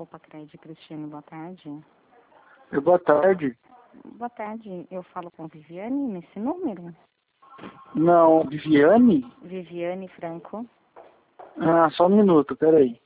Copacred, Cristiane, boa tarde. Boa tarde. Boa tarde, eu falo com Viviane nesse número? Não, Viviane? Viviane Franco. Ah, só um minuto, peraí.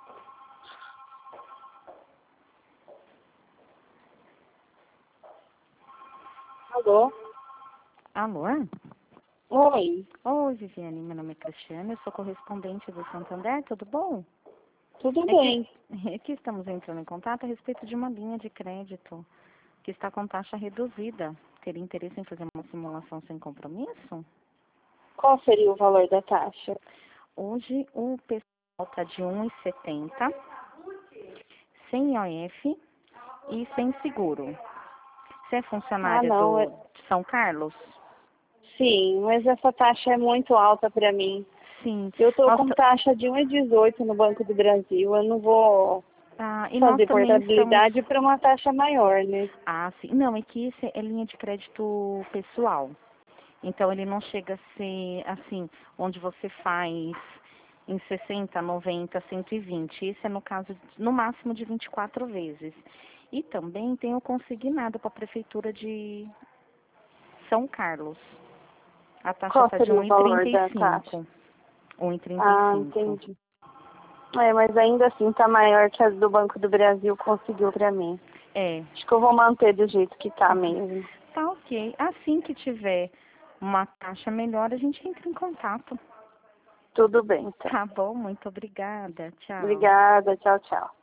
Alô? Alô? Oi, Oi, Viviane, meu nome é Cristiane, eu sou correspondente do Santander, tudo bom? tudo bem. Aqui estamos entrando em contato a respeito de uma linha de crédito que está com taxa reduzida. Teria interesse em fazer uma simulação sem compromisso? Qual seria o valor da taxa? Hoje o pessoal está de 1,70, sem IOF e sem seguro. Você é funcionária Não. de São Carlos? Sim, mas essa taxa é muito alta para mim. Sim. Eu estou Nós com taxa de 1,18 no Banco do Brasil. Eu não vou e nós fazer também estamos... portabilidade para uma taxa maior, né? Ah, sim. Não, é que isso é linha de crédito pessoal. Então, ele não chega a ser, assim, onde você faz em 60, 90, 120. Isso é no caso, no máximo, de 24 vezes. E também tem o consignado para a Prefeitura de São Carlos. A taxa Qual está de seria o valor da taxa? 1,35. 1,35. Ah, entendi. Mas ainda assim tá maior que a do Banco do Brasil conseguiu para mim. É. Acho que eu vou manter do jeito que tá mesmo. Tá ok. Assim que tiver uma taxa melhor, a gente entra em contato. Tudo bem, então. Tá bom, muito obrigada. Tchau. Obrigada, tchau, tchau.